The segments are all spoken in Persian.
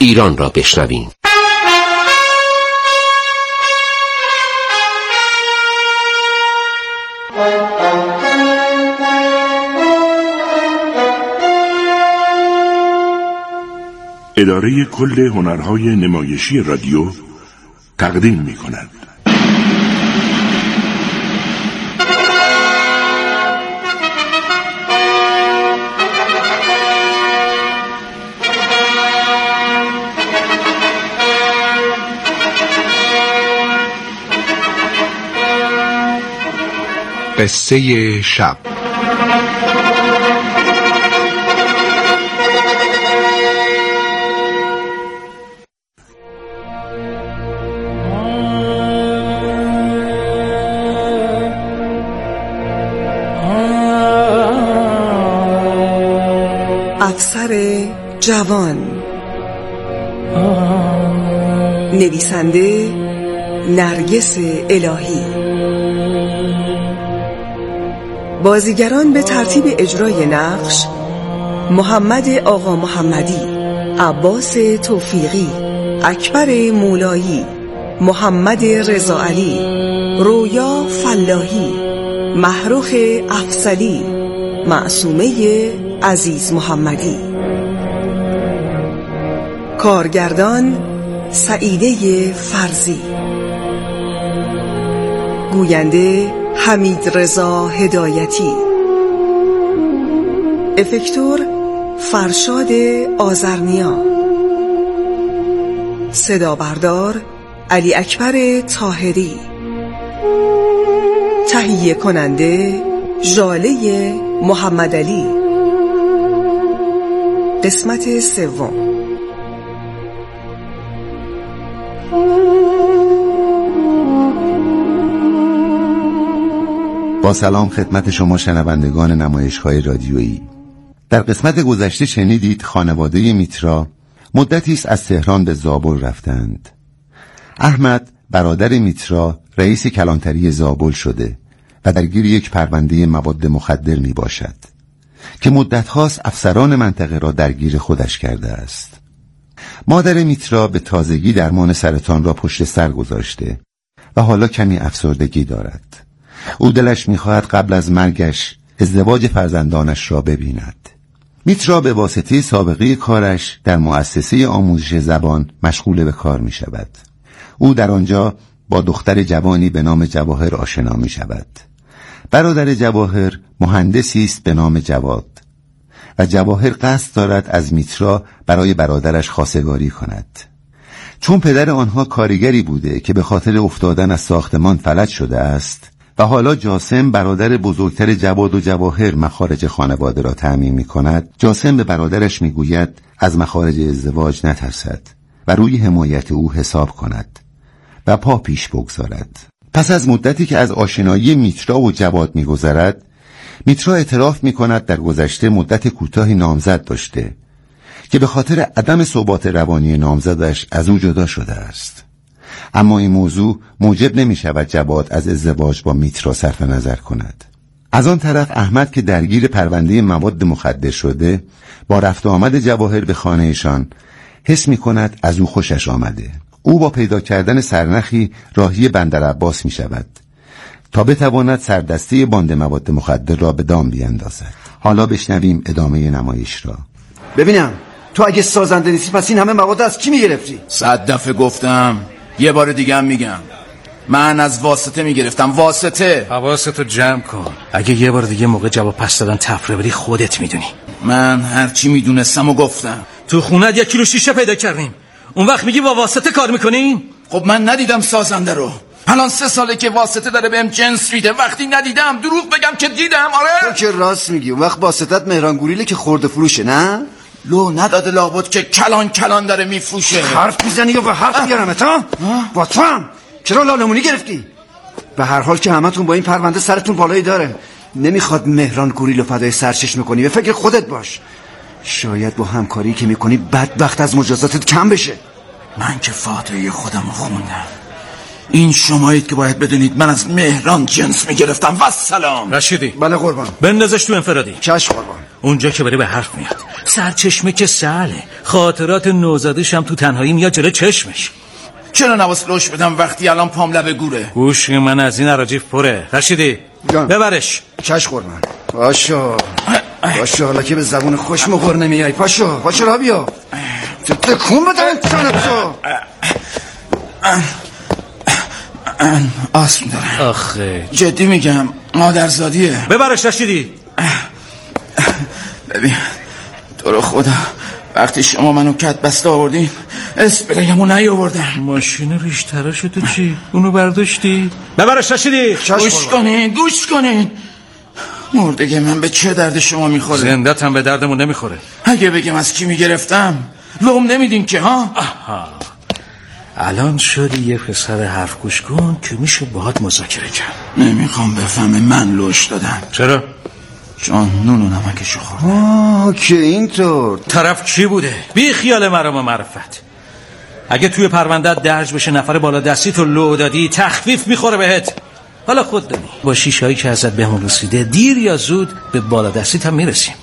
ایران را بشنویم. اداره کل هنرهای نمایشی رادیو تقدیم می‌کند. قصه شب. افسر جوان. نویسنده نرگس الهی. بازیگران به ترتیب اجرای نقش: محمد آقا محمدی، عباس توفیقی، اکبر مولایی، محمد رضا علی، رویا فلاحی، محروخ افضلی، معصومه عزیز محمدی. کارگردان سعیده فرزی. گوینده حمید رضا هدایتی. افکتور فرشاد آذرنیا. صدا بردار علی اکبر طاهری. تهیه کننده ژاله محمد علی. قسمت سوم. با سلام خدمت شما شنوندگان نمایش‌های رادیویی. در قسمت گذشته شنیدید خانواده میترا مدتی است از تهران به زابل رفتند. احمد برادر میترا رئیس کلانتری زابل شده و درگیر یک پرونده مواد مخدر می باشد که مدت هاست افسران منطقه را درگیر خودش کرده است. مادر میترا به تازگی درمان سرطان را پشت سر گذاشته و حالا کمی افسردگی دارد. او دلش می‌خواهد قبل از مرگش ازدواج فرزندانش را ببیند. میترا به واسطه سابقه کارش در مؤسسه آموزش زبان مشغول به کار می‌شود. او در آنجا با دختر جوانی به نام جواهر آشنا می‌شود. برادر جواهر مهندسی است به نام جواد و جواهر قصد دارد از میترا برای برادرش خواستگاری کند. چون پدر آنها کارگری بوده که به خاطر افتادن از ساختمان فلج شده است و حالا جاسم برادر بزرگتر جواد و جواهر مخارج خانواده را تأمین می کند، جاسم به برادرش می گوید از مخارج ازدواج نترسد و روی حمایت او حساب کند و پا پیش بگذارد. پس از مدتی که از آشنایی میترا و جواد می گذرد، میترا اعتراف می کند در گذشته مدت کوتاهی نامزد داشته که به خاطر عدم ثبات روانی نامزدش از او جدا شده است. اما این موضوع موجب نمی شود جواد از ازدواج با میترا صرف نظر کند. از آن طرف احمد که درگیر پرونده مواد مخدر شده، با رفت و آمد جواهر به خانهشان حس می کند از او خوشش آمده. او با پیدا کردن سرنخی راهی بندر عباس می شود تا بتواند سردسته باند مواد مخدر را به دام بیندازد. حالا بشنویم ادامه نمایش را. ببینم تو اگه سازنده نیستی پس این همه مواد از کی میگرفتی؟ 100 دفعه گفتم، یه بار دیگه هم میگم، من از واسطه میگرفتم. واسطه. حواستو جمع کن، اگه یه بار دیگه موقع جواب پس دادن تفره بری خودت میدونی. من هرچی میدونستم و گفتم. تو خونت 1 کیلو شیشه پیدا کردیم، اون وقت میگی با واسطه کار میکنی؟ خب من ندیدم سازنده رو، الان 3 ساله که واسطه داره بهم جنس میده. وقتی ندیدم دروغ بگم که دیدم؟ آره تو که راست میگی. اون وقت واسطت مهران گوریله که خورده فروشه، نه؟ لو نداده لابد که کلان کلان داره میفروشه. حرف میزنی یا به حرف میارمت ها؟ با تو هم چرا لالمونی گرفتی؟ به هر حال که همتون با این پرونده سرتون بالایی داره. نمیخواد مهران گوریلو فدای سرچش میکنی، به فکر خودت باش. شاید با همکاری که میکنی بدبخت از مجازاتت کم بشه. من که فاتحه خودم رو خوندم. این شمایید که باید بدونید من از مهران جنس میگرفتم. و سلام. رشیدی؟ بله قربان. بندازش تو انفرادی. چشم قربان. اونجا که بری به حرف میاد. سرچشمه که سهله، خاطرات نوزادش هم تو تنهایی میاد جلو چشمش. چرا نواس لوش بدم وقتی الان پام لب گوره؟ گوش من از این عراجیف پره. رشیدی جان. ببرش. چش قربان. باشو حالا که به زبون خوش مخور نمیای. پاشو را بیا. تکون بده چانتو. آسم داره. آخه جدی میگم مادرزادیه. ببرش رشیدی. ببین تو رو خدا وقتی شما منو کت بسته آوردین اسپریمو نیاوردم. ماشین ریش تراشو تو چی؟ اونو برداشتی؟ ببرش رشیدی. گوش کنین مردگی من به چه درد شما میخوره؟ زندت هم به دردمون نمیخوره. اگه بگم از کی میگرفتم لوم نمیدین که ها؟ آها. الان شدی یه پسر حرف گوش کن که میشه باهات مذاکره کرد. نمیخوام بفهمه من لوش دادم. چرا؟ چون نون و نمکشو خوردم. که اینطور طرف کی بوده؟ بی خیال مرام و معرفت. اگه توی پرونده‌ات درج بشه نفر بالا دستی تو لو دادی تخفیف میخوره بهت. حالا خود دانی با شیشهایی که ازت بهمون رسیده دیر یا زود به بالا دستیت هم میرسیم.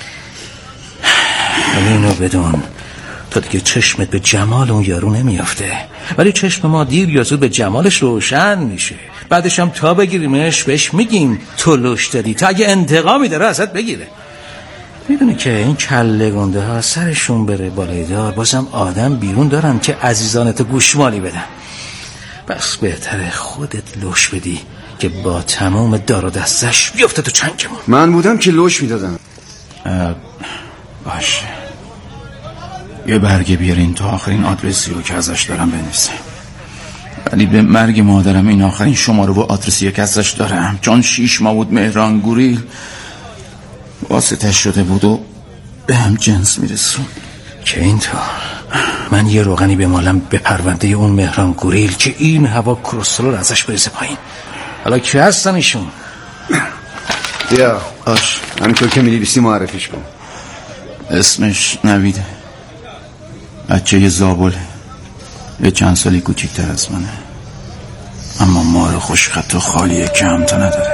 ولی اینو بدون تا دیگه چشمت به جمال اون یارو نمیافته، ولی چشم ما دیر یا زود به جمالش روشن میشه. بعدش هم تا بگیریمش بهش میگیم تو لوش دادی تا اگه انتقامی داره ازت بگیره. میدونی که این کله گنده ها سرشون بره بالای دار بازم آدم بیرون دارن که عزیزانت گوشمالی بدن. بس بهتره خودت لوش بدی که با تمام دار و دستش بیفته تو چنگمون. من بودم که لوش میدادم. باشه یه برگه بیارین تا آخرین آدرسی رو که ازش دارم بنویسم. ولی به مرگ مادرم این آخرین شماره و آدرسی که ازش دارم، چون 6 ماه بود مهران گوریل واسطه شده بود و به هم جنس میرسون. که اینطور من یه روغنی بمالم به پرونده اون مهران گوریل که این هوا کرسترول ازش بریزه پایین. حالا کی هستن ایشون؟ بیا آش همینطور که می‌نویسی معرفیش کن. اسمش نویده، بچه یه زابله، یه چند سالی کوچیک‌تر از منه، اما مار خوشخط و خالیه که همتا نداره.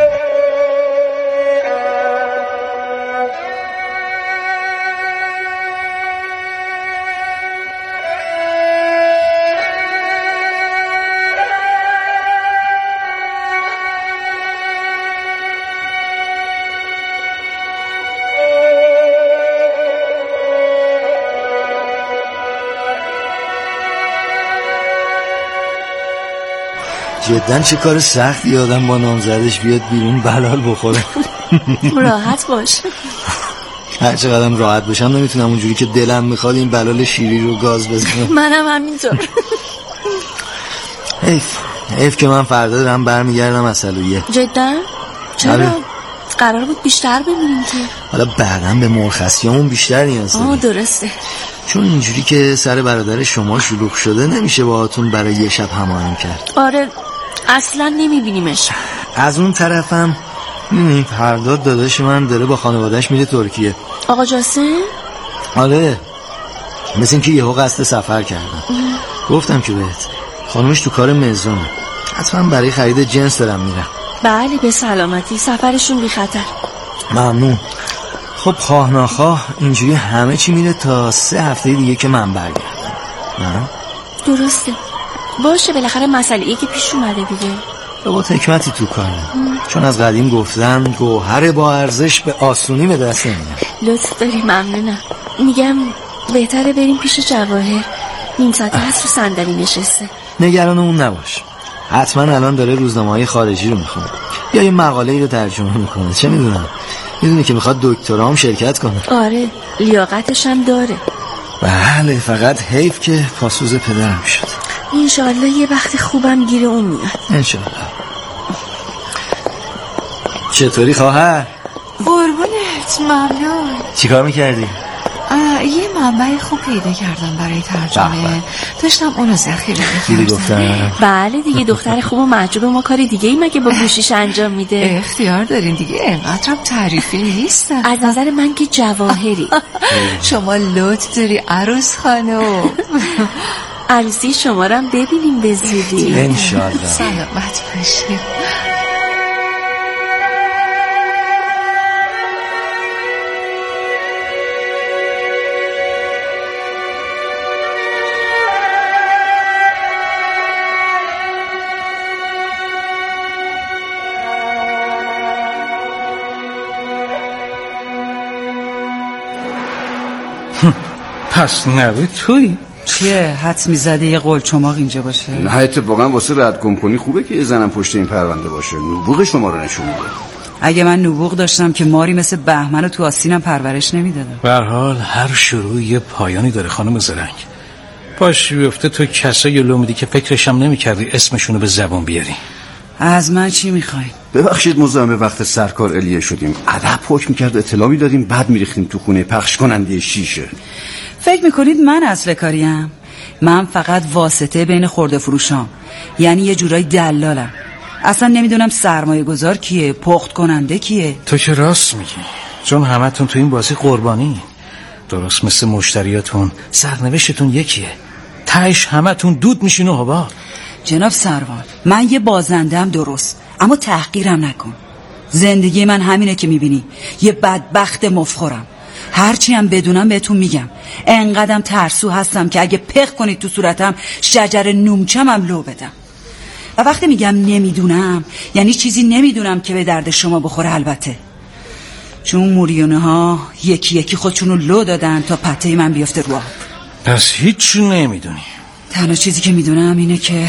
جدن چه کار سختی آدم با نامزدش بیاد بیرون بلال بخوره. راحت باش. هر چقدرم راحت باشم نمیتونم اونجوری که دلم میخواد این بلال شیری رو گاز بزنم. منم همینطور. حیف که من فردا دارم برمیگردم اصلویه. جدن؟ چرا؟ قرار بود بیشتر ببینیم که. حالا بعدم به مرخصیامون بیشتر نیاز داریم. درسته. چون اینجوری که سر برادر شما شلوغ شده نمیشه باهاتون برای یه شب هماهنگ کرد. آره اصلا نمیبینیمش. از اون طرفم فردا داداش من داره با خانوادهش میره ترکیه. آقا جاسم؟ آره مثل این که یهو قصد سفر کردم. گفتم که بهت خانومش تو کار مزونه، حتما برای خرید جنس دارم میرم. بله به سلامتی، سفرشون بی خطر. ممنون. خب خواه ناخواه اینجوری همه چی میره تا 3 هفته دیگه که من برگردم. نه؟ درسته. باشه بالاخره مسئله‌ای که پیش اومده دیگه. با حکمتی تو کاره. چون از قدیم گفتن گوهر با ارزش به آسونی به دست نمیاد. لطف داری، ممنونم. میگم بهتره بریم پیش جواهر. نیم ساعته هست تو صندلی نشسته. نگران اون نباش، حتما الان داره روزنامه‌های خارجی رو میخونه یا یه مقاله‌ای رو ترجمه میکنه، چه میدونم. میدونی که میخواد دکترام شرکت کنه. آره لیاقتش هم داره. بله فقط حیف که پاسوز پدرم شد. انشالله یه وقت خوبم گیر اون میاد. انشالله. چطوری خواهر؟ قربونت، ممنون. چیکار میکردی؟ یه منبع خوب پیدا کردم برای ترجمه. داشتم اونو ذخیره دیدی گفتم؟ بله دیگه دختر خوب و محجوب ما کاری دیگه ای مگه با گوشیش انجام میده؟ اختیار دارین دیگه، اینقدرم تعریفی نیست. از نظر من که جواهری. شما لطف داری عروس خانم. عروسی شما رو هم ببینیم به زودی انشالله. سلامت باشی. پس نوید توی؟ چیه؟ حدس میزده یه قلچماق اینجا باشه؟ نه اتفاقا واسه رد کمپانی خوبه که یه زنم پشت این پرونده باشه. نبوغ شما رو نشون میده. اگه من نبوغ داشتم که ماری مثل بهمن رو تو آستینم پرورش نمیدادم. به هر حال هر شروعی یه پایانی داره خانم زرنگ. باش بیفته تو کسایی لو میدی که فکرشم نمی‌کردی اسمشونو به زبان بیاری. از من چی میخواین؟ ببخشید مزاحم وقت سرکار الیه شدیم. ادب حکم می‌کرد اطلاع میدادیم بعد می‌ریختیم تو خونه پخش کننده شیشه. فکر میکنید من اصل کاریم؟ من فقط واسطه بین خرده فروشام، یعنی یه جورای دلالم. اصلا نمیدونم سرمایه گذار کیه، پخت کننده کیه. تو که راست میگی، چون همتون تو این بازی قربانی. درست مثل مشتریاتون سرنوشتون یکیه، تهش همتون دود میشین و هوا. جناب سروان، من یه بازندم درست، اما تحقیرم نکن. زندگی من همینه که میبینی، یه بدبخت مفخورم. هرچی هم بدونم بهتون میگم. انقدرم ترسو هستم که اگه پخ کنید تو صورتم شجر نومچمم لو بدم. و وقتی میگم نمیدونم یعنی چیزی نمیدونم که به درد شما بخوره. البته چون موریونه ها یکی یکی خودشونو لو دادن تا پته من بیفته رو آب. پس هیچ نمیدونی؟ تنها چیزی که میدونم اینه که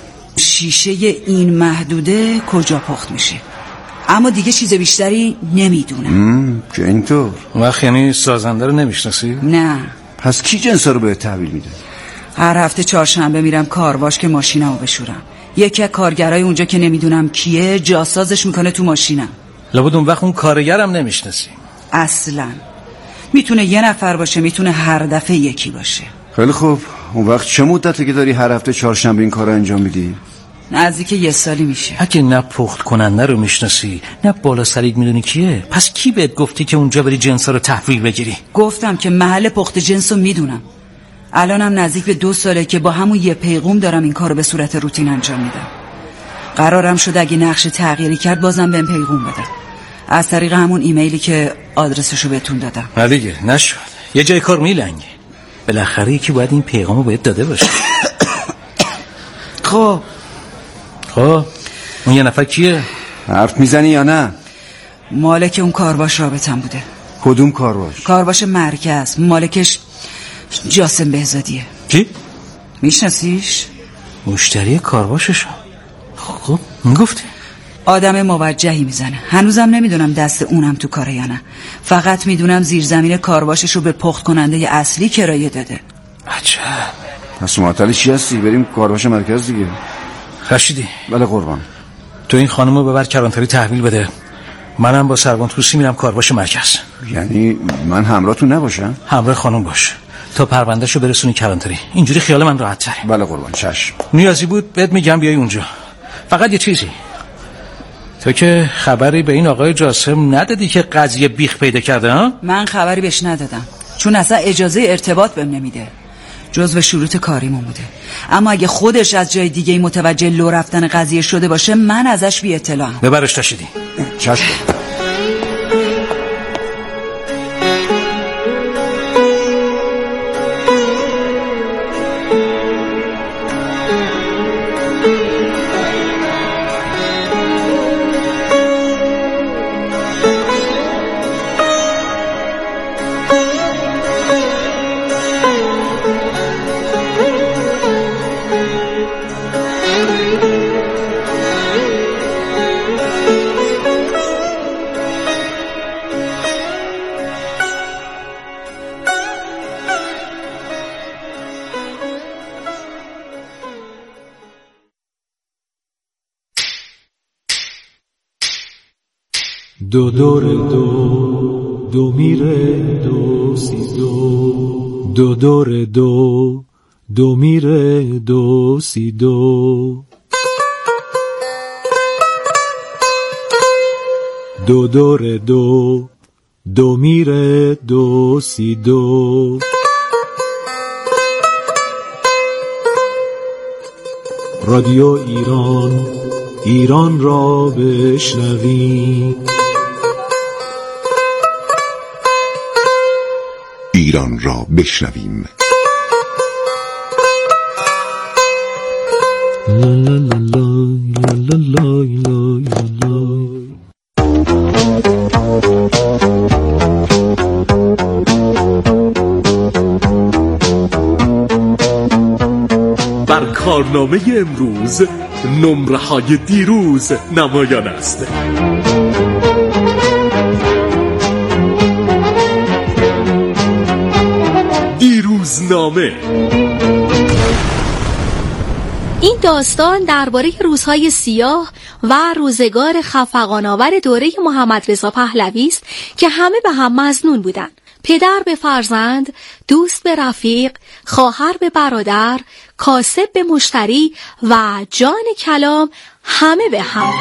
شیشه این محدوده کجا پخت میشه، اما دیگه چیز بیشتری نمیدونم. که اینطور؟ وقت یعنی سازنده رو نمیشناسی؟ نه. پس کی جنسا رو به تحویل میده؟ هر هفته چهارشنبه میرم کارواش که ماشینمو بشورم. یکی از کارگرای اونجا که نمیدونم کیه جاسازش میکنه تو ماشینم. لابد اون وقت اون کارگرم نمیشناسی؟ اصلا. میتونه یه نفر باشه، میتونه هر دفعه یکی باشه. خیلی خوب، اون وقت چه مدته که داری هر هفته چهارشنبه این کار رو انجام میدی؟ نزدیک یه سالی میشه. اگه نه پخت کننده رو میشناسی نه بالا سرید میدونی کیه، پس کی بهت گفتی که اونجا بری جنسا رو تحویل بگیری؟ گفتم که محل پخت جنس رو میدونم. الانم نزدیک به 2 ساله که با همون یه پیغام دارم این کارو به صورت روتین انجام میدم. قرارم شد اگه نقش تغییری کرد بازم بهم پیغام بدم از طریق همون ایمیلی که آدرسشو بهتون دادم. نه دیگه نشد، یه جای کار میلنگه. بالاخره یکی باید این پیغامو بهت داده باشه. خب اون یه نفر کیه؟ حرف میزنی یا نه؟ مالک اون کارواش رابطم بوده. کدوم کارواش؟ کارواش مرکز. مالکش جاسم بهزادیه. کی؟ میشناسیش؟ مشتری کارواششم. خب میگفتی؟ آدم موجهی میزنه. هنوزم نمیدونم دست اونم تو کاره یا نه. فقط میدونم زیرزمین کارواشش رو به پخت کننده اصلی کرایه داده. عجب. پس معطل چی هستی؟ بریم کارواش مرکز دیگه. رشیدی؟ بله قربان. تو این خانمو ببر کلانتری تحویل بده، منم با سروان توسی میرم کارواش مرکز. یعنی من همراهتون نباشم؟ همراه خانم باش تا پروندهشو برسونی کلانتری، اینجوری خیال من راحت تره. بله قربان. چشم. نیازی بود بهت میگم بیای اونجا. فقط یه چیزی، تو که خبری به این آقای جاسم ندادی که قضیه بیخ پیدا کرده؟ ها؟ من خبری بهش ندادم چون اصلا اجازه ارتباط بهم نمیده. جزو شروط کاریمون بوده. اما اگه خودش از جای دیگه متوجه لو رفتن قضیه شده باشه من ازش بی اطلاعم. ببرش رشیدی. چشم. دو دور دو میره دو سی دو، دو دور دو میره دو سی دو، دو دور دو میره دو سی دو. رادیو ایران را بشنوی. ایران را بشنویم. لا لا لا لا لا لا لا لا. برنامه امروز نمره های دیروز نمایان است. دیروزنامه. این داستان درباره روزهای سیاه و روزگار خفقان‌آور دوره محمد رضا پهلوی است که همه به هم مظنون بودند. پدر به فرزند، دوست به رفیق، خواهر به برادر، کاسب به مشتری و جان کلام همه به هم.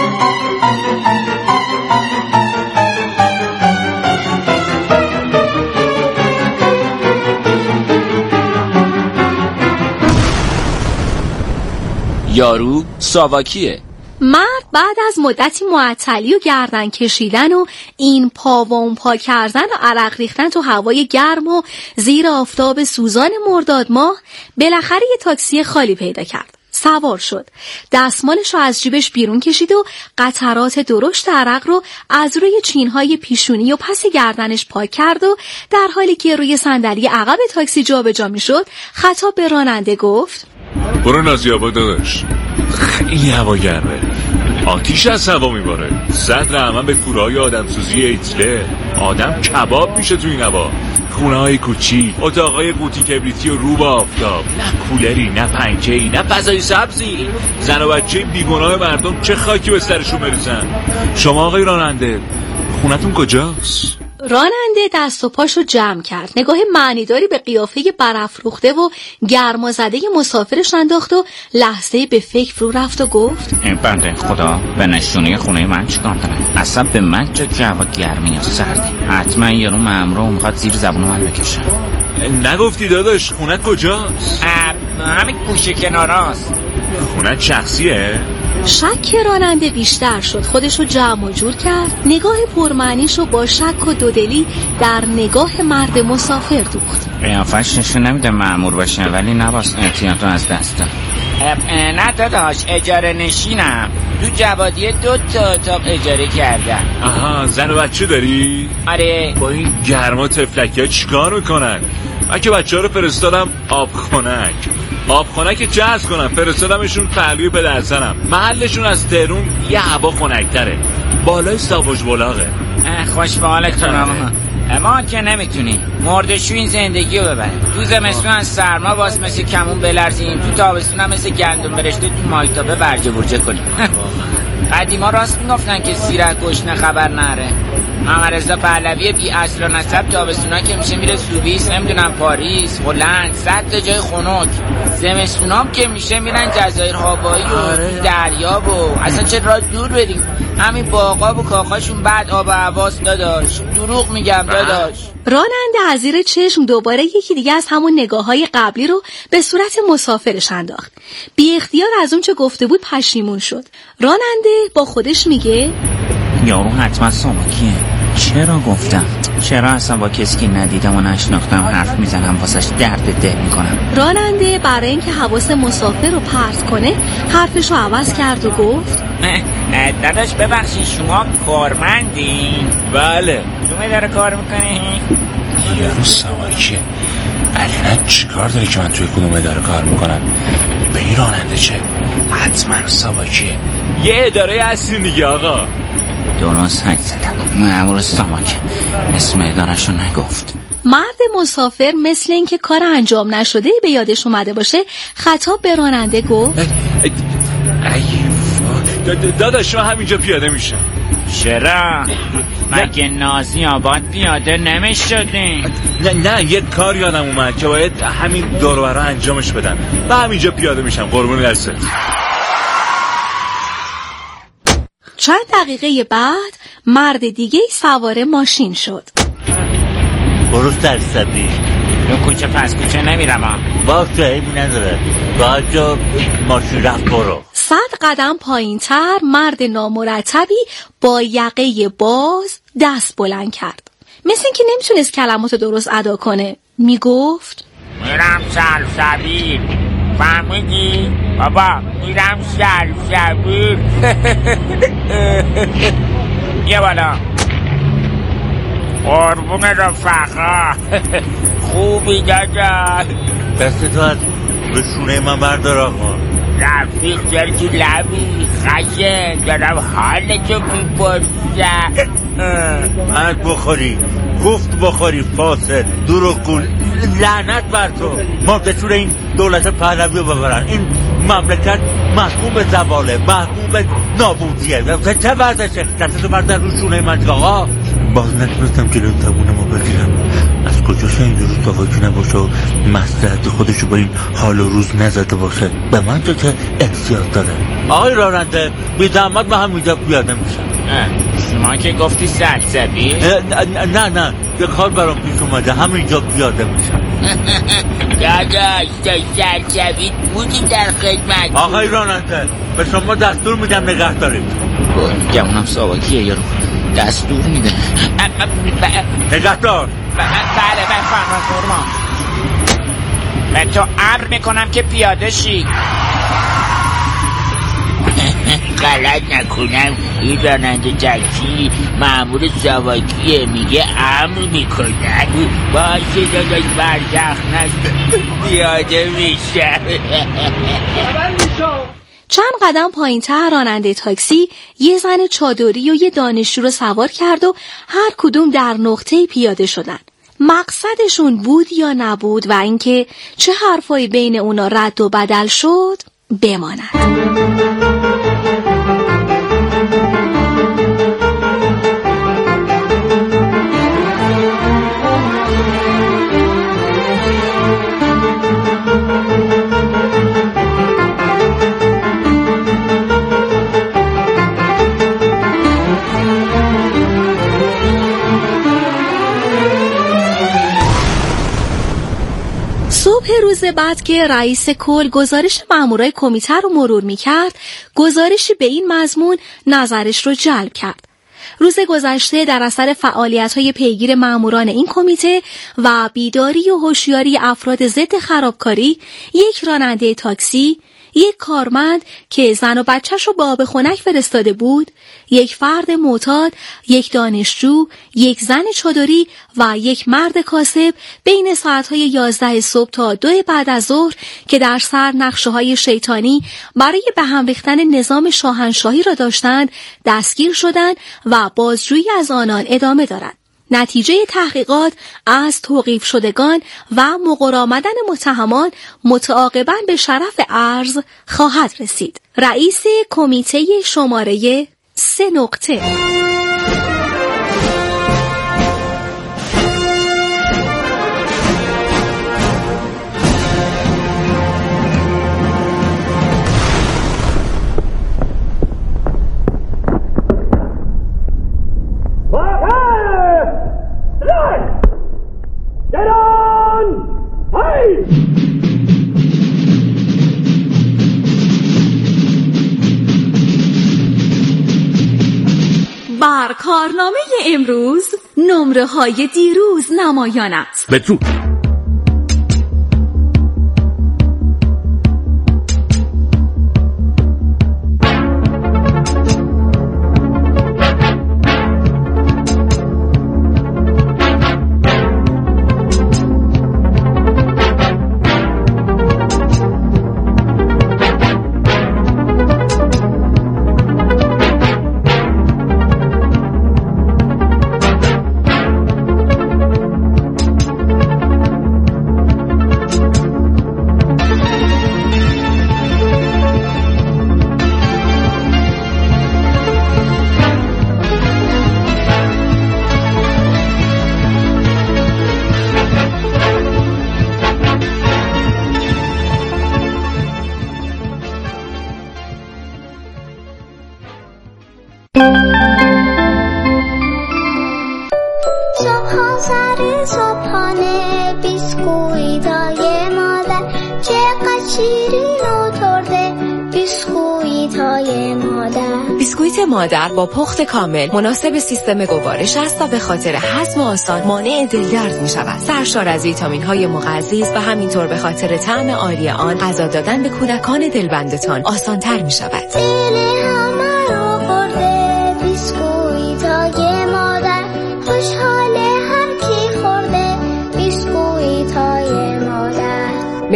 یارو ساواکیه. مرد بعد از مدتی معطلی و گردن کشیدن و این پا و اون پا کردن و عرق ریختن تو هوای گرم و زیر آفتاب سوزان مرداد ماه بالاخره یه تاکسی خالی پیدا کرد. سوار شد. دستمالش رو از جیبش بیرون کشید و قطرات درشت عرق رو از روی چینهای پیشونی و پس گردنش پاک کرد و در حالی که روی صندلی عقب تاکسی جابجا میشد خطاب به راننده گفت: برو نازیاباد داداش، خیلی هوا گرمه، آتیش از هوا میباره. صدر همه به کورهای آدمسوزی هیتلر. آدم کباب میشه تو این هوا. خونه های کوچیک، اتاقای قوطی کبریتی و رو به آفتاب، نه کولری، نه پنکه‌ای، نه فضای سبزی. زن و بچه بیگناه مردم چه خاکی به سرشون بریزن. شما آقای راننده خونتون کجاست؟ راننده دست و پاشو جمع کرد، نگاه معنیداری به قیافه برافروخته و گرمازده مسافرش انداخت و لحظه به فکر فرو رفت و گفت: این بنده خدا به نشونی خونه من چیکار داره؟ اصلا به من چه جو گرمی یا سردی؟ حتما یارو مامورو میخواد زیر زبون من بکشه. نگفتی داداش خونه کجاست؟ همین گوشه کناراست. خونه شخصیه؟ شک راننده بیشتر شد. خودشو جمع و جور کرد، نگاه پرمعنیشو با شک و دودلی در نگاه مرد مسافر دوخت. قیافش نشون نمیده مأمور باشه، ولی نباس احتیاط رو از دست داد. نه داداش، اجاره نشینم. تو جوادیه 2 اتاق اجاره کردن. آها، زن و بچه داری؟ آره. با این گرما تفلکی ها چیکار میکنن؟ من که بچه ها رو فرستادم آبخنک جذب کنم، فرستادمشون پهلوی پدرزنم. محلشون از تهرون یه هوا خنک‌تره، بالای ساواج بلاغه. خوش به حالتون. ما که نمیتونیم مردشو این زندگی رو ببریم. تو زمستون از سرما باز مثل کمون بلرزیم، تو تابستون هم مثل گندم برشته تو مایتابه برجه برجه کنیم. قدیما راست میگفتن که سیرک گشنه خبر نره. محمد رضا پهلوی بی اصل و نسب تابستونا که میشه میره سوئیس، نمیدونم پاریس، هلند، 100 تا جای خنک. زمستونام که میشه میرن جزایر هاوایی و دریا و اصلا چه راه دور بریم. همین باغا و کاخاشون بعد آب و هواست داداش. دروغ میگم داداش. راننده از زیر چشم دوباره یکی دیگه از همون نگاه‌های قبلی رو به صورت مسافرش انداخت. بی اختیار از اون چه گفته بود پشیمون شد. راننده با خودش میگه: یارو حتما ساواکیه. چرا گفتم؟ چرا اصلا با کسی که ندیدم و نشناختم حرف میزنم واسش درد دل میکنم؟ راننده برای اینکه حواس مسافر رو پرت کنه حرفش رو عوض کرد و گفت: داداش ببخشید شما کارمندین؟ بله. تو داره کار میکنی؟ یارو ساواکیه. الان چیکار داره که من توی کدوم اداره کار میکنم؟ به این راننده چه؟ حتما ساواکیه. یه اداره هستیم دیگه آقا. درست حد زدم. مأمور ساواک اسم اداره‌شو نگفت. مرد مسافر مثل اینکه کار انجام نشده به یادش اومده باشه خطاب به راننده گفت: داداش من همینجا پیاده میشم. چرا؟ مگه نازی آباد پیاده نمیشدین؟ نه یه کار یادم اومد که باید همین دور و برا انجامش بدم. من همینجا پیاده میشم. قربون دستت. چند دقیقه بعد مرد دیگه سوار ماشین شد. برو سرسبی. دو کوچه پس کوچه نمیرم. باشه ایمی نداره. باید جا ماشین رفت برو. 100 قدم پایین تر مرد نامرتبی با یقه باز دست بلند کرد. مثل اینکه نمیتونست کلمات درست ادا کنه. میگفت: میرم سرسبیل. فهمیدی؟ بابا میرم سرسبیل. یه بالا قربون رفقا. خوبی داداش. دست تو از به شونه من بردار آقا. رفیق داری تو لبی خشن دارم حالتو میپرسم. مرد بخوری گفت بخوری فاسد دروغگو لعنت بر تو. مردشور این دولت پهلوی رو ببرن. این مملکت محکوم به زواله محکوم به نابودیه. چه وضعشه؟ دستتو بردن رو شونه من آقا. باز نتونستم جلوی زبونمو بگیرم. از کجا این روز تاواکی نباشه و مصلحت خودشو با این حال و روز نزده باشه. به من چه احتیاط داره؟ آقای راننده بی زحمت من همینجا پیاده میشم. شما که گفتی سرسبی؟ نه یه کار برام پیش اومده همینجا پیاده میشم. داداش تو سرسبی بودی در خدمت. آقای راننده به شما دستور میدم نگه دارید. گمونم ساواکیه یارو دستور میده. نگه دار. بله بفرما فرما. به تو امر میکنم که پیاده شی. غلط نکنم این راننده تاکسی مأمور ساواکیه میگه امر میکنن. باشه داداش برزخ نست پیاده میشه. چند قدم پایین‌تر راننده تاکسی یه زن چادری و یه دانشجو رو سوار کرد و هر کدوم در نقطه‌ای پیاده شدن. مقصدشون بود یا نبود و اینکه چه حرفایی بین اونا رد و بدل شد بماند. صبح روز بعد که رئیس کل گزارش مامورای کمیته رو مرور می‌کرد، گزارشی به این مضمون نظرش رو جلب کرد. روز گذشته در اثر فعالیت‌های پیگیر ماموران این کمیته و بیداری و هوشیاری افراد ضد خرابکاری، یک راننده تاکسی، یک کارمند که زن و بچه‌ش رو به آب خنک فرستاده بود، یک فرد معتاد، یک دانشجو، یک زن چادری و یک مرد کاسب بین ساعت‌های 11 صبح تا 2 بعد از ظهر که در سر نقشه‌های شیطانی برای به هم ریختن نظام شاهنشاهی را داشتند دستگیر شدند و بازجویی از آنان ادامه دارد. نتیجه تحقیقات از توقیف شدگان و مقرآمدن متهمان متعاقباً به شرف عرض خواهد رسید. رئیس کمیته شماره 3 بر کارنامه امروز نمره های دیروز نمایان است. بدرود. صبحانه بیسکویتای مادر چقدر شیرین و ترده بیسکویتای مادر. بیسکویت مادر با پخت کامل مناسب سیستم گوارش است و به خاطر هضم آسان مانع دلدرد می شود. سرشار از ویتامین های مغذی و همینطور به خاطر طعم عالی آن غذا دادن به کودکان دلبندتان آسان تر می شود.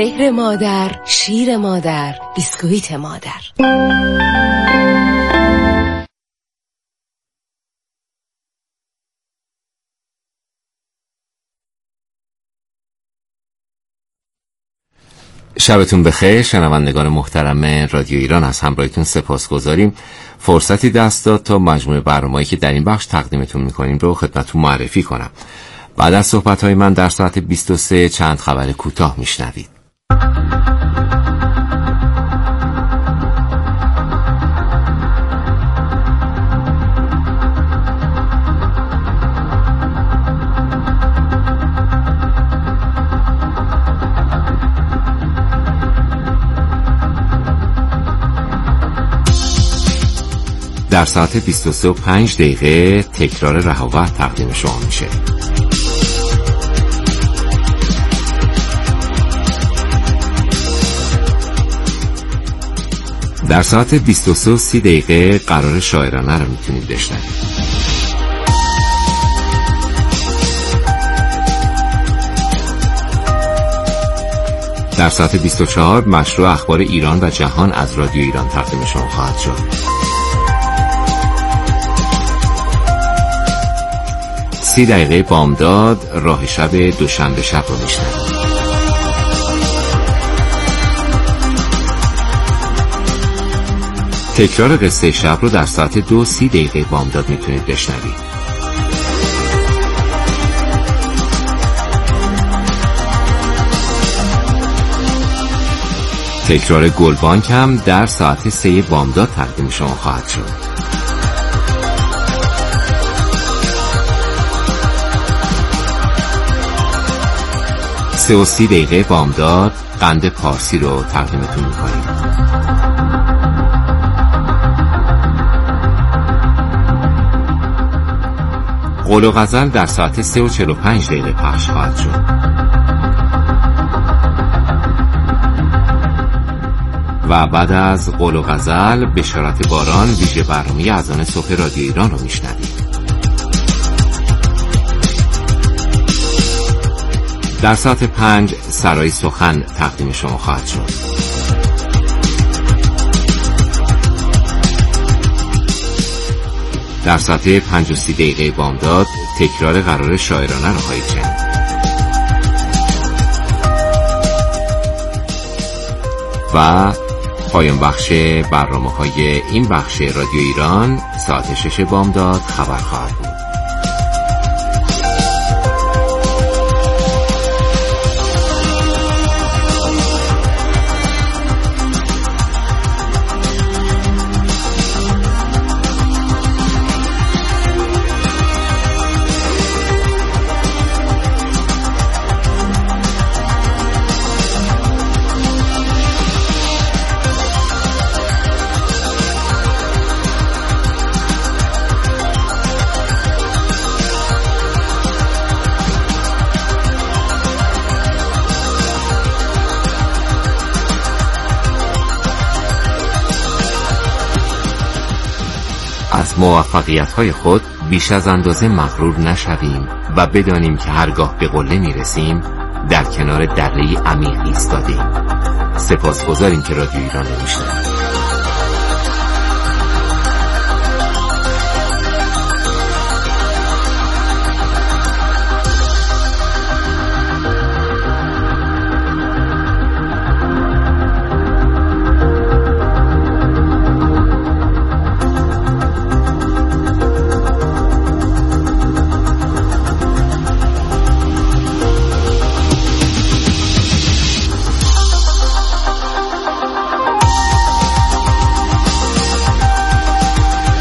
مهر مادر، شیر مادر، بیسکویت مادر. شبتون بخیر شنوندگان محترم رادیو ایران، از همراهیتون سپاسگزاریم. فرصتی دست داد تا مجموعه برنامه‌ای که در این بخش تقدیمتون می‌کنیم رو خدمتتون معرفی کنم. بعد از صحبت‌های من در ساعت 23 چند خبر کوتاه میشنوید. در ساعت 23 و 5 دقیقه تکرار رهاوت تقدیم شما میشه. در ساعت 23 و 30 دقیقه قرار شاعرانه رو میتونید بشنوید. در ساعت 24 مشروع اخبار ایران و جهان از رادیو ایران تقدیم شما خواهد شد. 30 دقیقه بامداد راه شب دوشنبه شب رو میشنوید. تکرار قصه شب رو در ساعت 2:30 دقیقه بامداد میتونید بشنوید. تکرار گلبانک هم در ساعت 3 بامداد تقدیم شما خواهد شد. سه و 30 دقیقه بامداد قند پارسی رو تقدیمتون میکنیم. قول و غزل در ساعت 3 و 45 دقیقه پخش خواهد شد. و بعد از قول و غزل بشارت باران ویژه برنامه اذان صبح رادیو ایران رو میشنوید. در ساعت 5 سرای سخن تقدیم شما خواهد شد. در ساعت 5 و 30 دقیقه بامداد تکرار قرار شاعرانه رو خواهید شنید. و پایان بخش برنامه‌های این بخش رادیو ایران ساعت 6 بامداد خبر خواهد بود. از موفقیت‌های خود بیش از اندازه مغرور نشویم و بدانیم که هرگاه به قله میرسیم در کنار دره‌ای عمیق ایستادیم. سپاسگزاریم که رادیو ایران رو میشنوید.